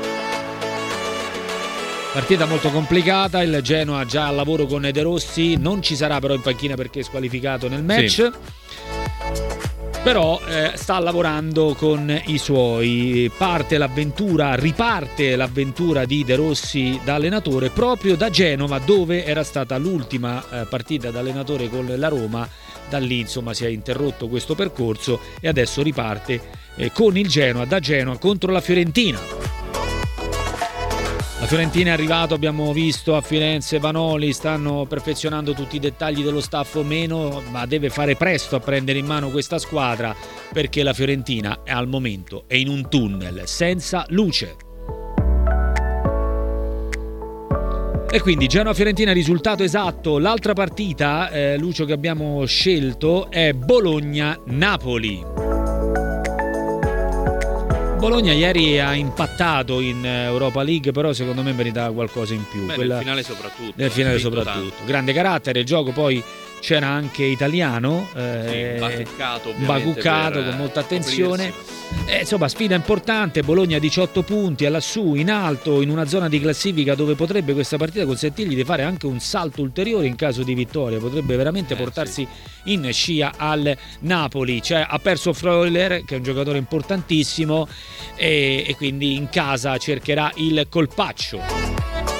Partita molto complicata, il Genoa già al lavoro con De Rossi, non ci sarà però in panchina perché è squalificato nel match. Sì. Però eh, sta lavorando con i suoi, parte l'avventura, riparte l'avventura di De Rossi da allenatore proprio da Genova, dove era stata l'ultima eh, partita da allenatore con la Roma. Da lì insomma si è interrotto questo percorso e adesso riparte eh, con il Genoa, da Genoa contro la Fiorentina. La Fiorentina è arrivato, abbiamo visto a Firenze, Vanoli, stanno perfezionando tutti i dettagli dello staff o meno, ma deve fare presto a prendere in mano questa squadra, perché la Fiorentina è al momento è in un tunnel senza luce. E quindi Genoa-Fiorentina, risultato esatto. L'altra partita, eh, Lucio, che abbiamo scelto è Bologna-Napoli. Bologna ieri ha impattato in Europa League, però secondo me meritava qualcosa in più. Beh, Quella... nel finale soprattutto. Nel finale soprattutto. Tanto. Grande carattere, il gioco poi c'era anche Italiano, eh, sì, Bacuccato, Bacuccato per, con molta attenzione. Eh, insomma, sfida importante. Bologna diciotto punti, lassù in alto, in una zona di classifica dove potrebbe questa partita consentirgli di fare anche un salto ulteriore in caso di vittoria, potrebbe veramente eh, portarsi sì. in scia al Napoli. Cioè, ha perso Freuler, che è un giocatore importantissimo, e, e quindi in casa cercherà il colpaccio.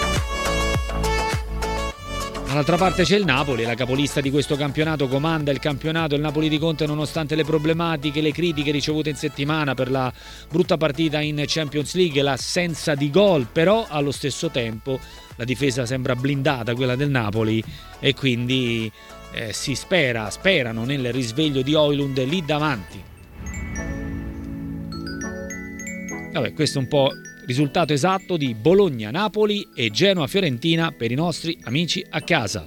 Dall'altra parte c'è il Napoli, la capolista di questo campionato, comanda il campionato. Il Napoli di Conte, nonostante le problematiche, le critiche ricevute in settimana per la brutta partita in Champions League, l'assenza di gol, però allo stesso tempo la difesa sembra blindata, quella del Napoli, e quindi eh, si spera, sperano nel risveglio di Højlund lì davanti. Vabbè, questo è un po' risultato esatto di Bologna-Napoli e Genoa-Fiorentina per i nostri amici a casa.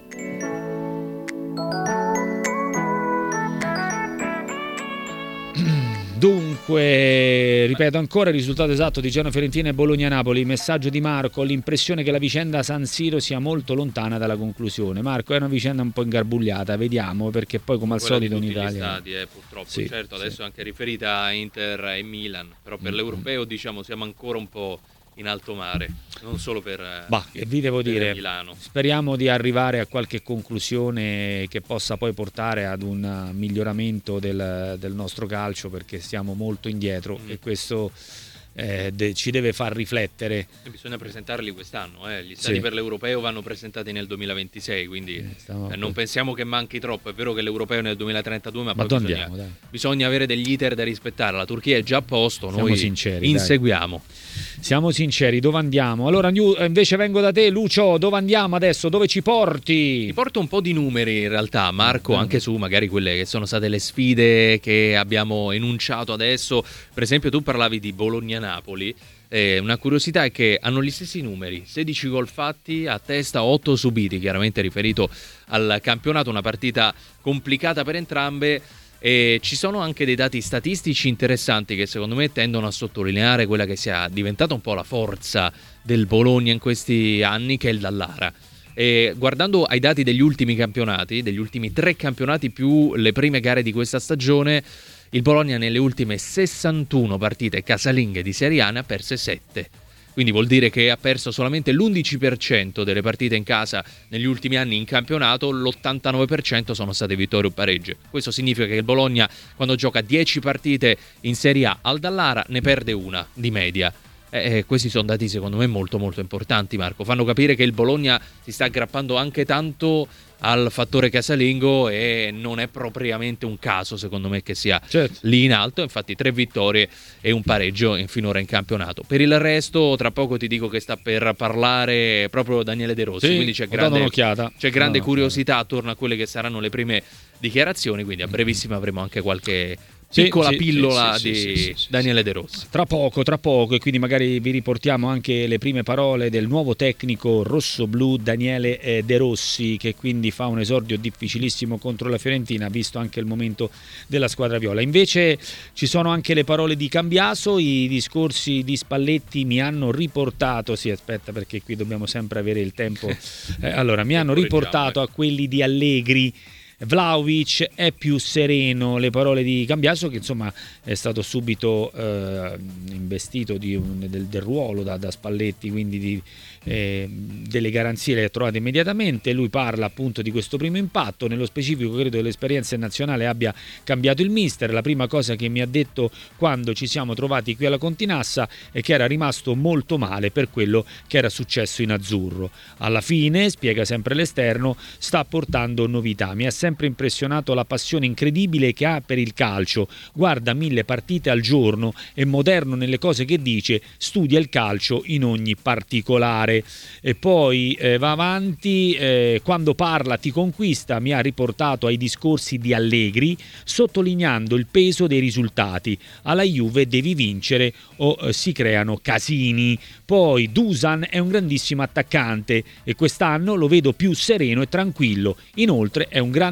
Dunque, ripeto ancora il risultato esatto di Genoa-Fiorentina e Bologna-Napoli. Messaggio di Marco: l'impressione che la vicenda San Siro sia molto lontana dalla conclusione. Marco, è una vicenda un po' ingarbugliata, vediamo, perché poi come al quella solito in tutti Italia gli stadi, eh, purtroppo, sì, certo, adesso sì. è anche riferita a Inter e Milan, però per mm-hmm. l'europeo diciamo siamo ancora un po' in alto mare, non solo per, bah, che vi devo per dire, Milano. Speriamo di arrivare a qualche conclusione che possa poi portare ad un miglioramento del, del nostro calcio, perché siamo molto indietro mm. e questo eh, de- ci deve far riflettere. E bisogna presentarli quest'anno, eh. Gli stadi sì. per l'europeo vanno presentati nel duemilaventisei, quindi eh, eh, non pensiamo che manchi troppo. È vero che l'europeo è nel duemilatrentadue, ma, ma poi bisogna, andiamo, bisogna avere degli iter da rispettare. La Turchia è già a posto, siamo noi sinceri, inseguiamo. Dai. Siamo sinceri, dove andiamo? Allora invece vengo da te, Lucio, dove andiamo adesso? Dove ci porti? Ti porto un po' di numeri in realtà, Marco, mm. anche su magari quelle che sono state le sfide che abbiamo enunciato adesso. Per esempio tu parlavi di Bologna-Napoli. Eh, una curiosità è che hanno gli stessi numeri, sedici gol fatti a testa, otto subiti, chiaramente riferito al campionato, una partita complicata per entrambe. E ci sono anche dei dati statistici interessanti che secondo me tendono a sottolineare quella che sia diventata un po' la forza del Bologna in questi anni, che è il Dallara. E guardando ai dati degli ultimi campionati, degli ultimi tre campionati più le prime gare di questa stagione, il Bologna nelle ultime sessantuno partite casalinghe di Serie A ne ha perse sette. Quindi vuol dire che ha perso solamente l'undici per cento delle partite in casa negli ultimi anni in campionato, l'ottantanove per cento sono state vittorie o pareggi. Questo significa che il Bologna, quando gioca dieci partite in Serie A al Dallara, ne perde una di media. Eh, questi sono dati secondo me molto molto importanti, Marco. Fanno capire che il Bologna si sta aggrappando anche tanto al fattore casalingo e non è propriamente un caso secondo me che sia certo. lì in alto. Infatti tre vittorie e un pareggio in finora in campionato. Per il resto tra poco ti dico che sta per parlare proprio Daniele De Rossi, sì, quindi c'è grande, c'è grande no, curiosità no. attorno a quelle che saranno le prime dichiarazioni, quindi a brevissimo avremo anche qualche Sì, piccola sì, pillola sì, di sì, sì, sì, Daniele De Rossi. Tra poco, tra poco, e quindi magari vi riportiamo anche le prime parole del nuovo tecnico rossoblu Daniele eh, De Rossi, che quindi fa un esordio difficilissimo contro la Fiorentina, visto anche il momento della squadra viola. Invece ci sono anche le parole di Cambiaso, i discorsi di Spalletti mi hanno riportato, sì aspetta perché qui dobbiamo sempre avere il tempo, eh, allora mi hanno riportato a quelli di Allegri. Vlahovic è più sereno, le parole di Cambiaso, che insomma è stato subito eh, investito di un, del, del ruolo da, da Spalletti, quindi di, eh, delle garanzie le ha trovate immediatamente. Lui parla appunto di questo primo impatto, nello specifico credo che l'esperienza in nazionale abbia cambiato il mister. La prima cosa che mi ha detto quando ci siamo trovati qui alla Continassa è che era rimasto molto male per quello che era successo in azzurro. Alla fine, spiega sempre l'esterno, sta portando novità. Mi ha sempre impressionato la passione incredibile che ha per il calcio, guarda mille partite al giorno, è moderno nelle cose che dice, studia il calcio in ogni particolare. E poi eh, va avanti, eh, quando parla ti conquista, mi ha riportato ai discorsi di Allegri, sottolineando il peso dei risultati. Alla Juve devi vincere o eh, si creano casini. Poi Dusan è un grandissimo attaccante e quest'anno lo vedo più sereno e tranquillo, inoltre è un grande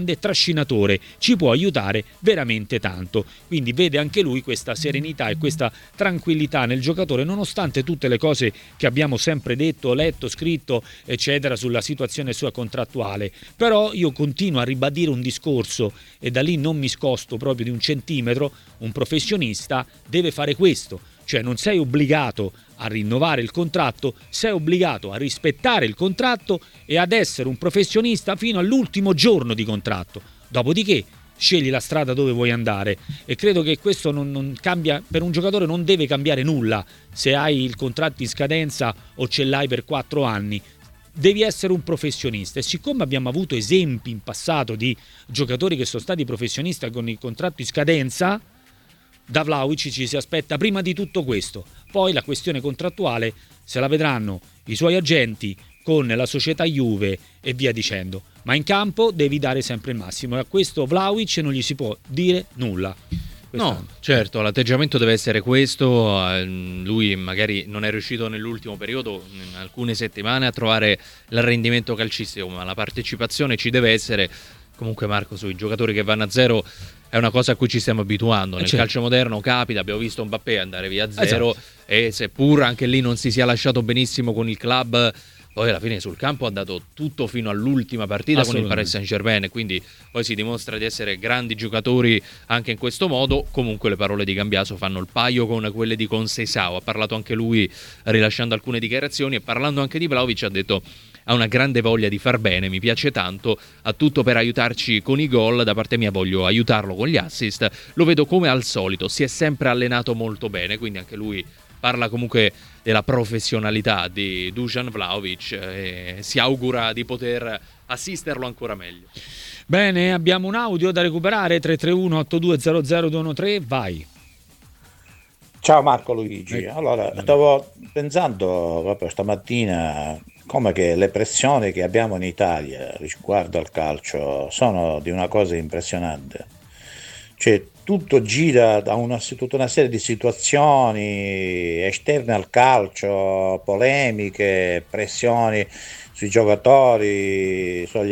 grande trascinatore, ci può aiutare veramente tanto. Quindi vede anche lui questa serenità e questa tranquillità nel giocatore, nonostante tutte le cose che abbiamo sempre detto, letto, scritto, eccetera, sulla situazione sua contrattuale. Però io continuo a ribadire un discorso, e da lì non mi scosto proprio di un centimetro: un professionista deve fare questo, cioè non sei obbligato a rinnovare il contratto, sei obbligato a rispettare il contratto e ad essere un professionista fino all'ultimo giorno di contratto. Dopodiché scegli la strada dove vuoi andare, e credo che questo non, non cambia, per un giocatore non deve cambiare nulla se hai il contratto in scadenza o ce l'hai per quattro anni. Devi essere un professionista, e siccome abbiamo avuto esempi in passato di giocatori che sono stati professionisti con il contratto in scadenza, da Vlahovic ci si aspetta prima di tutto questo. Poi la questione contrattuale se la vedranno i suoi agenti con la società Juve e via dicendo, ma in campo devi dare sempre il massimo, e a questo Vlahovic non gli si può dire nulla. No, certo, l'atteggiamento deve essere questo. Lui magari non è riuscito nell'ultimo periodo, in alcune settimane, a trovare il rendimento calcistico, ma la partecipazione ci deve essere. Comunque, Marco, sui giocatori che vanno a zero è una cosa a cui ci stiamo abituando. Nel certo. calcio moderno capita, abbiamo visto Mbappé andare via a zero, esatto. E seppur anche lì non si sia lasciato benissimo con il club, poi alla fine sul campo ha dato tutto fino all'ultima partita con il Paris Saint-Germain, quindi poi si dimostra di essere grandi giocatori anche in questo modo. Comunque le parole di Cambiaso fanno il paio con quelle di Conceição. Ha parlato anche lui rilasciando alcune dichiarazioni, e parlando anche di Vlahovic ha detto: ha una grande voglia di far bene, mi piace tanto, ha tutto per aiutarci con i gol, da parte mia voglio aiutarlo con gli assist, lo vedo come al solito, si è sempre allenato molto bene, quindi anche lui parla comunque della professionalità di Dusan Vlahovic e si augura di poter assisterlo ancora meglio. Bene, abbiamo un audio da recuperare, tre tre uno otto due zero zero due uno tre, vai. Ciao Marco Luigi, allora stavo pensando proprio stamattina come che le pressioni che abbiamo in Italia riguardo al calcio sono di una cosa impressionante, cioè tutto gira da una, tutta una serie di situazioni esterne al calcio, polemiche, pressioni sui giocatori, sugli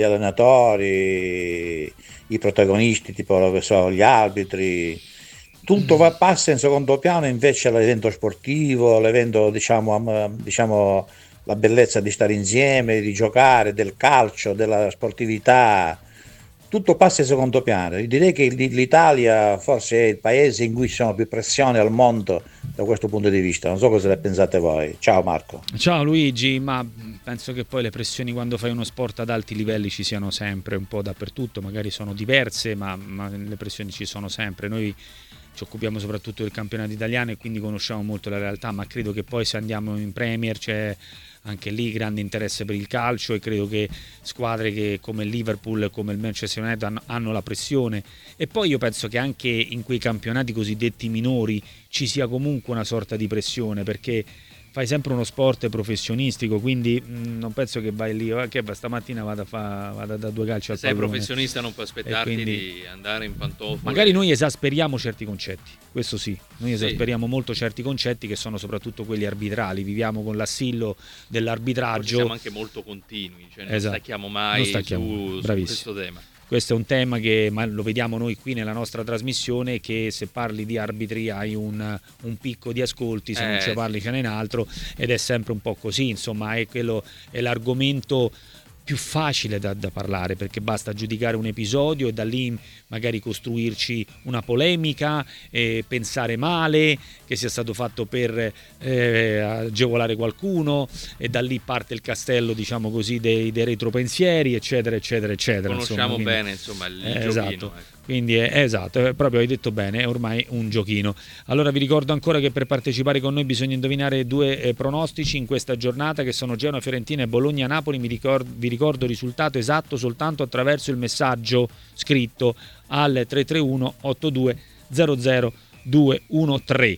allenatori, i protagonisti tipo che so, gli arbitri. Tutto va, passa in secondo piano invece l'evento sportivo, l'evento diciamo, diciamo la bellezza di stare insieme, di giocare, del calcio, della sportività. Tutto passa in secondo piano. Io direi che l'Italia forse è il paese in cui ci sono più pressioni al mondo da questo punto di vista. Non so cosa ne pensate voi. Ciao Marco. Ciao Luigi, ma penso che poi le pressioni quando fai uno sport ad alti livelli ci siano sempre, un po' dappertutto, magari sono diverse, ma, ma le pressioni ci sono sempre. Noi ci occupiamo soprattutto del campionato italiano e quindi conosciamo molto la realtà, ma credo che poi se andiamo in Premier c'è anche lì grande interesse per il calcio, e credo che squadre che come il Liverpool e come il Manchester United hanno, hanno la pressione, e poi io penso che anche in quei campionati cosiddetti minori ci sia comunque una sorta di pressione, perché fai sempre uno sport professionistico, quindi mh, non penso che vai lì, che stamattina vado a, fa, vado a dare due calci al Se sei pallone. professionista non puoi aspettarti quindi, di andare in pantofole. Magari noi esasperiamo certi concetti, questo sì, noi Sì. esasperiamo molto certi concetti che sono soprattutto quelli arbitrali, viviamo con l'assillo dell'arbitraggio. Siamo anche molto continui, cioè non Esatto. stacchiamo mai Non stacchiamo. Su, su Bravissimo. questo tema. Questo è un tema che ma lo vediamo noi qui nella nostra trasmissione, che se parli di arbitri hai un, un picco di ascolti, se Eh, non ci parli ce n'è un altro, ed è sempre un po' così, insomma è, quello, è l'argomento più facile da, da parlare, perché basta giudicare un episodio e da lì magari costruirci una polemica e pensare male che sia stato fatto per eh, agevolare qualcuno, e da lì parte il castello, diciamo così, dei, dei retropensieri, eccetera eccetera eccetera. Conosciamo insomma, bene insomma il eh, giochino. esatto. Ecco. Quindi è, è esatto, è proprio hai detto bene, è ormai un giochino. Allora vi ricordo ancora che per partecipare con noi bisogna indovinare due eh, pronostici in questa giornata, che sono Genoa Fiorentina e Bologna Napoli. Vi ricordo, vi ricordo il risultato esatto soltanto attraverso il messaggio scritto al tre tre uno otto due zero zero due uno tre.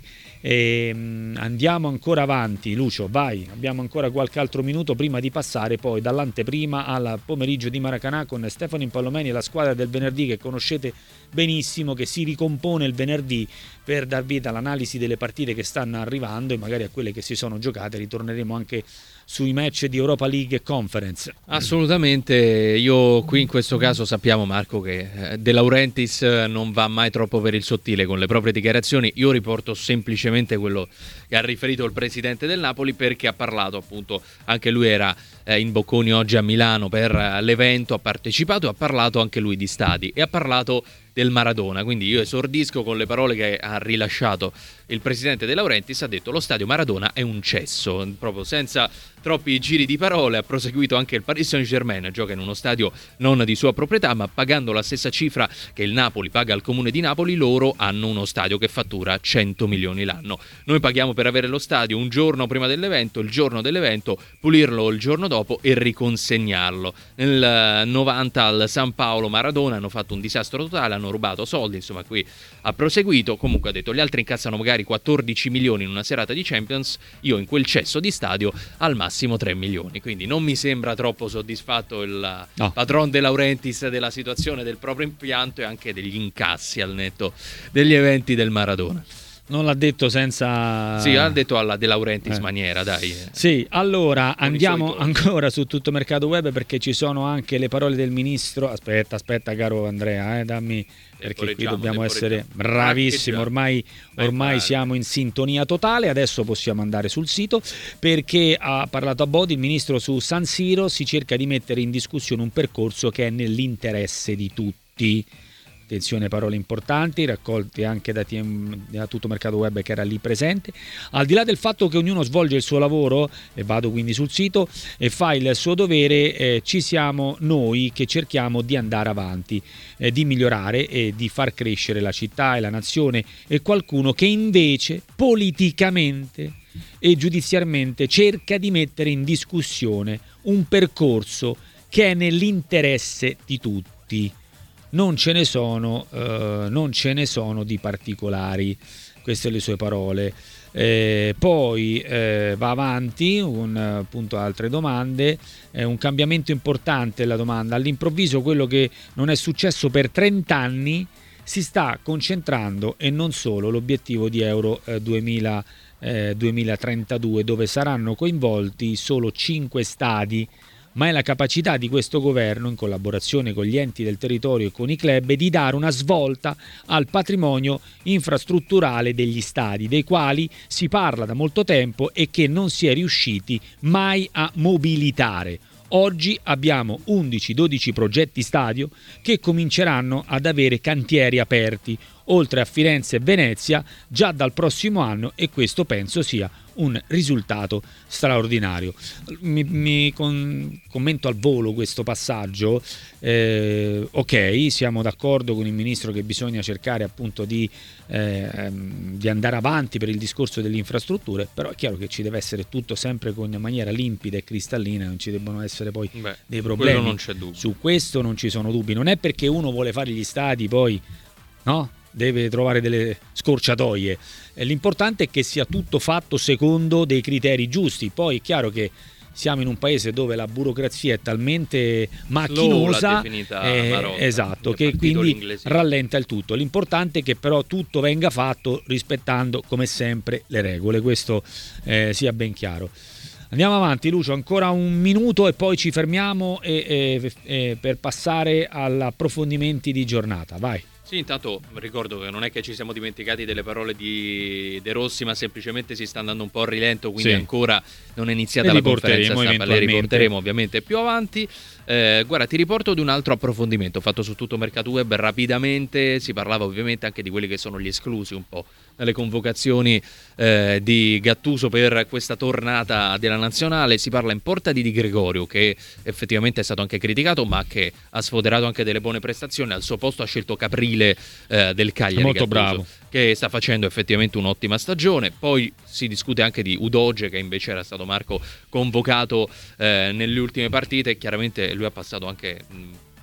E, mh, andiamo ancora avanti, Lucio, vai, abbiamo ancora qualche altro minuto prima di passare poi dall'anteprima al pomeriggio di Maracanã con Stefano Impallomeni e la squadra del venerdì che conoscete benissimo, che si ricompone il venerdì per dar vita all'analisi delle partite che stanno arrivando e magari a quelle che si sono giocate. Ritorneremo anche sui match di Europa League e Conference. Assolutamente, io qui in questo caso sappiamo, Marco, che De Laurentiis non va mai troppo per il sottile con le proprie dichiarazioni. Io riporto semplicemente quello che ha riferito il presidente del Napoli, perché ha parlato, appunto, anche lui era in Bocconi oggi a Milano per l'evento, ha partecipato e ha parlato anche lui di stadi e ha parlato del Maradona. Quindi io esordisco con le parole che ha rilasciato il presidente De Laurentiis. Ha detto: lo stadio Maradona è un cesso, proprio senza troppi giri di parole. Ha proseguito anche il Paris Saint-Germain, gioca in uno stadio non di sua proprietà, ma pagando la stessa cifra che il Napoli paga al comune di Napoli, loro hanno uno stadio che fattura cento milioni l'anno. Noi paghiamo per avere lo stadio un giorno prima dell'evento, il giorno dell'evento, pulirlo il giorno dopo e riconsegnarlo. Nel novanta al San Paolo Maradona hanno fatto un disastro totale, hanno rubato soldi, insomma qui ha proseguito. Comunque ha detto: gli altri incassano magari quattordici milioni in una serata di Champions, io in quel cesso di stadio al massimo tre milioni. Quindi non mi sembra troppo soddisfatto il no. patron De Laurentiis della situazione del proprio impianto e anche degli incassi al netto degli eventi del Maradona. Non l'ha detto senza... Sì, l'ha detto alla De Laurentiis eh. maniera, dai. Sì, allora andiamo ancora su Tutto Mercato Web, perché ci sono anche le parole del ministro. Aspetta, aspetta caro Andrea, eh, dammi, perché qui dobbiamo essere bravissimi, ormai, ormai siamo in sintonia totale. Adesso possiamo andare sul sito, perché ha parlato a Bodi il ministro su San Siro. Si cerca di mettere in discussione un percorso che è nell'interesse di tutti. Attenzione, parole importanti, raccolte anche da, da Tutto Mercato Web, che era lì presente. Al di là del fatto che ognuno svolge il suo lavoro, e vado quindi sul sito, e fa il suo dovere, eh, ci siamo noi che cerchiamo di andare avanti, eh, di migliorare e di far crescere la città e la nazione, e qualcuno che invece politicamente e giudiziariamente cerca di mettere in discussione un percorso che è nell'interesse di tutti. Non ce ne sono, eh, non ce ne sono di particolari, queste le sue parole. Eh, poi eh, va avanti, un, appunto, altre domande. È un cambiamento importante la domanda. All'improvviso quello che non è successo per trenta anni si sta concentrando, e non solo, l'obiettivo di Euro eh, duemila, eh, duemilatrentadue, dove saranno coinvolti solo cinque stadi, ma è la capacità di questo governo, in collaborazione con gli enti del territorio e con i club, di dare una svolta al patrimonio infrastrutturale degli stadi, dei quali si parla da molto tempo e che non si è riusciti mai a mobilitare. Oggi abbiamo undici dodici progetti stadio che cominceranno ad avere cantieri aperti, oltre a Firenze e Venezia, già dal prossimo anno, e questo penso sia un risultato straordinario. Mi, mi con, commento al volo questo passaggio. Eh, ok, siamo d'accordo con il ministro che bisogna cercare appunto di, eh, di andare avanti per il discorso delle infrastrutture, però è chiaro che ci deve essere tutto sempre con maniera limpida e cristallina, non ci debbono essere poi Beh, dei problemi. Non c'è dubbio. Su questo non ci sono dubbi. Non è perché uno vuole fare gli stadi poi, no? Deve trovare delle scorciatoie. L'importante è che sia tutto fatto secondo dei criteri giusti. Poi è chiaro che siamo in un paese dove la burocrazia è talmente macchinosa, eh, esatto, che quindi rallenta il tutto. L'importante è che però tutto venga fatto rispettando come sempre le regole, questo eh, sia ben chiaro. Andiamo avanti, Lucio, ancora un minuto e poi ci fermiamo e, e, e per passare agli approfondimenti di giornata. Vai. Sì, intanto ricordo che non è che ci siamo dimenticati delle parole di De Rossi, ma semplicemente si sta andando un po' a rilento, quindi sì, ancora non è iniziata la conferenza stampa, le riporteremo ovviamente più avanti. Eh, guarda, ti riporto di un altro approfondimento fatto su Tutto Mercato Web rapidamente. Si parlava ovviamente anche di quelli che sono gli esclusi un po' nelle convocazioni eh, di Gattuso per questa tornata della nazionale. Si parla in porta di Di Gregorio, che effettivamente è stato anche criticato, ma che ha sfoderato anche delle buone prestazioni. Al suo posto ha scelto Caprile eh, del Cagliari, molto Gattuso, bravo, che sta facendo effettivamente un'ottima stagione. Poi si discute anche di Udoge, che invece era stato, Marco, convocato eh, nelle ultime partite. Chiaramente lui ha passato anche mh,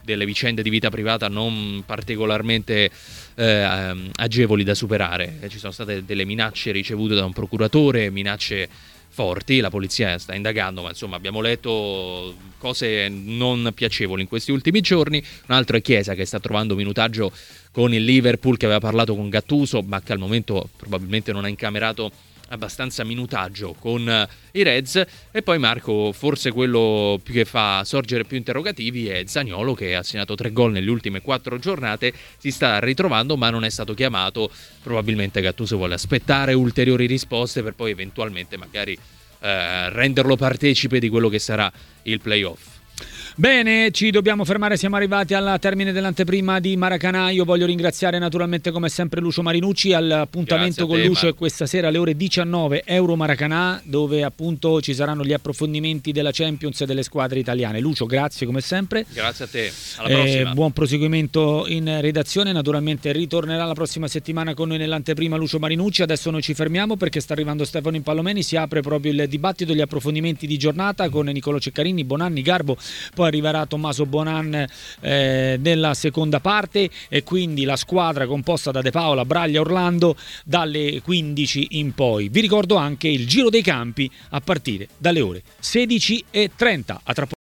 delle vicende di vita privata non particolarmente eh, agevoli da superare. Ci sono state delle minacce ricevute da un procuratore, minacce forti, la polizia sta indagando, ma insomma abbiamo letto cose non piacevoli in questi ultimi giorni. Un altro è Chiesa, che sta trovando minutaggio con il Liverpool, che aveva parlato con Gattuso, ma che al momento probabilmente non ha incamerato abbastanza minutaggio con i Reds. E poi Marco, forse quello più che fa sorgere più interrogativi è Zaniolo, che ha segnato tre gol nelle ultime quattro giornate, si sta ritrovando ma non è stato chiamato. Probabilmente Gattuso vuole aspettare ulteriori risposte per poi eventualmente magari eh, renderlo partecipe di quello che sarà il playoff. Bene, ci dobbiamo fermare, siamo arrivati al termine dell'anteprima di Maracanã. Io voglio ringraziare naturalmente come sempre Lucio Marinucci. All'appuntamento con Lucio è questa sera alle ore diciannove, Euro Maracanã, dove appunto ci saranno gli approfondimenti della Champions e delle squadre italiane. Lucio, grazie come sempre. Grazie a te, alla eh, prossima. Buon proseguimento in redazione, naturalmente ritornerà la prossima settimana con noi nell'anteprima Lucio Marinucci. Adesso noi ci fermiamo perché sta arrivando Stefano Impallomeni, si apre proprio il dibattito, gli approfondimenti di giornata con Nicolò Ceccarini, Bonanni, Garbo. Poi arriverà Tommaso Bonan eh, nella seconda parte e quindi la squadra composta da De Paola, Braglia, Orlando dalle quindici in poi. Vi ricordo anche il Giro dei Campi a partire dalle ore sedici e trenta. A tra